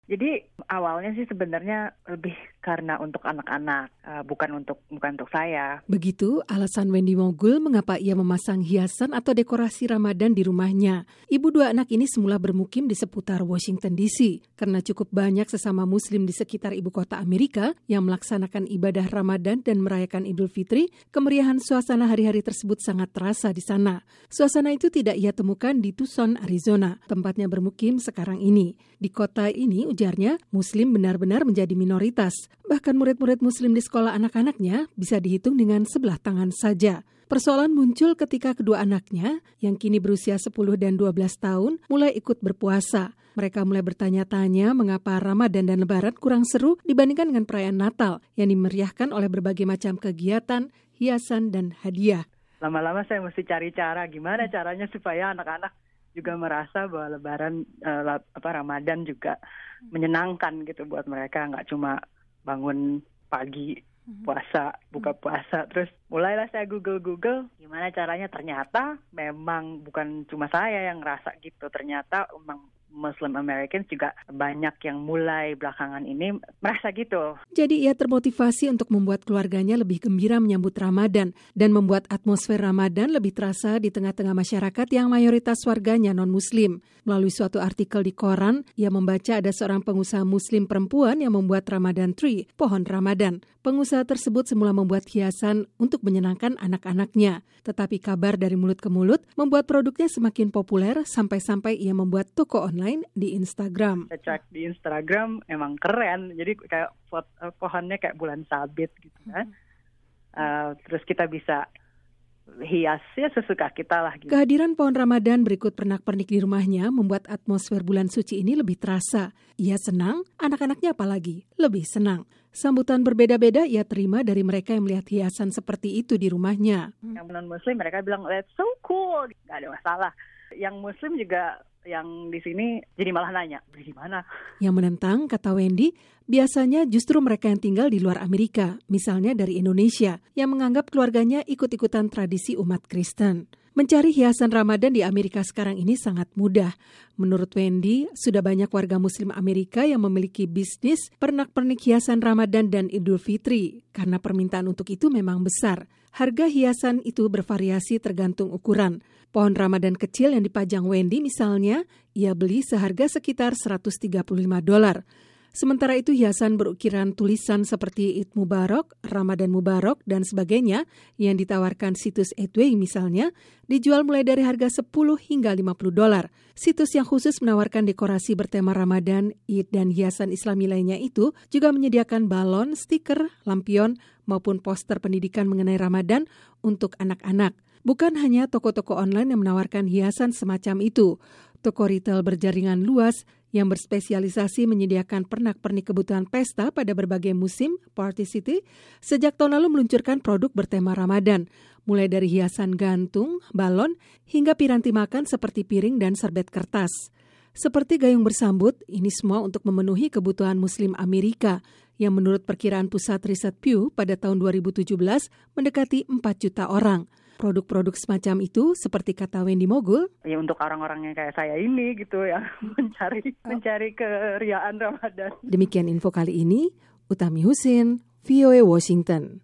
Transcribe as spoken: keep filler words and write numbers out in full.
Jadi awalnya sih sebenarnya lebih karena untuk anak-anak, uh, bukan untuk bukan untuk saya. Begitu alasan Wendy Mogul mengapa ia memasang hiasan atau dekorasi Ramadan di rumahnya. Ibu dua anak ini semula bermukim di seputar Washington D C karena cukup banyak sesama Muslim di sekitar ibu kota Amerika yang melaksanakan ibadah Ramadan dan merayakan Idul Fitri. Kemeriahan suasana hari-hari tersebut sangat terasa di sana. Suasana itu tidak ia temukan di Tucson, Arizona, tempatnya bermukim sekarang ini. Di kota ini, ujarnya, Muslim benar-benar menjadi minoritas. Bahkan murid-murid Muslim di sekolah anak-anaknya bisa dihitung dengan sebelah tangan saja. Persoalan muncul ketika kedua anaknya, yang kini berusia sepuluh dan dua belas tahun, mulai ikut berpuasa. Mereka mulai bertanya-tanya mengapa Ramadan dan Lebaran kurang seru dibandingkan dengan perayaan Natal yang dimeriahkan oleh berbagai macam kegiatan, hiasan, dan hadiah. Lama-lama saya mesti cari cara gimana caranya supaya anak-anak juga merasa bahwa Lebaran, uh, apa Ramadan juga menyenangkan gitu buat mereka, nggak cuma bangun pagi puasa, buka puasa, terus mulailah saya Google-Google gimana caranya. Ternyata memang bukan cuma saya yang ngerasa gitu, ternyata memang Muslim Americans juga banyak yang mulai belakangan ini merasa gitu. Jadi ia termotivasi untuk membuat keluarganya lebih gembira menyambut Ramadan dan membuat atmosfer Ramadan lebih terasa di tengah-tengah masyarakat yang mayoritas warganya non-Muslim. Melalui suatu artikel di koran, ia membaca ada seorang pengusaha Muslim perempuan yang membuat Ramadan tree, pohon Ramadan. Pengusaha tersebut semula membuat hiasan untuk menyenangkan anak-anaknya. Tetapi kabar dari mulut ke mulut membuat produknya semakin populer sampai-sampai ia membuat toko online di Instagram. Saya cek di Instagram emang keren, jadi kayak foto, pohonnya kayak bulan sabit gitu kan. Uh, terus kita bisa hiasnya sesuka kita lah gitu. Kehadiran pohon Ramadan berikut pernak-pernik di rumahnya membuat atmosfer bulan suci ini lebih terasa. Ia senang, anak-anaknya apalagi lebih senang. Sambutan berbeda-beda ia terima dari mereka yang melihat hiasan seperti itu di rumahnya. Yang non-Muslim mereka bilang, that's so cool, nggak ada masalah. Yang Muslim juga yang di sini jadi malah nanya, beli di mana? Yang menentang, kata Wendy, biasanya justru mereka yang tinggal di luar Amerika, misalnya dari Indonesia, yang menganggap keluarganya ikut-ikutan tradisi umat Kristen. Mencari hiasan Ramadan di Amerika sekarang ini sangat mudah. Menurut Wendy, sudah banyak warga Muslim Amerika yang memiliki bisnis pernak-pernik hiasan Ramadan dan Idul Fitri, karena permintaan untuk itu memang besar. Harga hiasan itu bervariasi tergantung ukuran. Pohon Ramadan kecil yang dipajang Wendy misalnya, ia beli seharga sekitar seratus tiga puluh lima dolar. Sementara itu hiasan berukiran tulisan seperti Id Mubarak, Ramadan Mubarak, dan sebagainya yang ditawarkan situs Edway misalnya, dijual mulai dari harga sepuluh hingga lima puluh dolar. Situs yang khusus menawarkan dekorasi bertema Ramadan, Id, dan hiasan Islami lainnya itu juga menyediakan balon, stiker, lampion, maupun poster pendidikan mengenai Ramadan untuk anak-anak. Bukan hanya toko-toko online yang menawarkan hiasan semacam itu. Toko retail berjaringan luas yang berspesialisasi menyediakan pernak-pernik kebutuhan pesta pada berbagai musim, Party City, sejak tahun lalu meluncurkan produk bertema Ramadan, mulai dari hiasan gantung, balon, hingga piranti makan seperti piring dan serbet kertas. Seperti gayung bersambut, ini semua untuk memenuhi kebutuhan Muslim Amerika, yang menurut perkiraan Pusat Riset Pew pada tahun dua ribu tujuh belas mendekati empat juta orang. Produk-produk semacam itu, seperti kata Wendy Mogul, ya untuk orang-orang yang kayak saya ini gitu ya, mencari mencari keriaan Ramadan. Demikian info kali ini, Utami Husin, V O A Washington.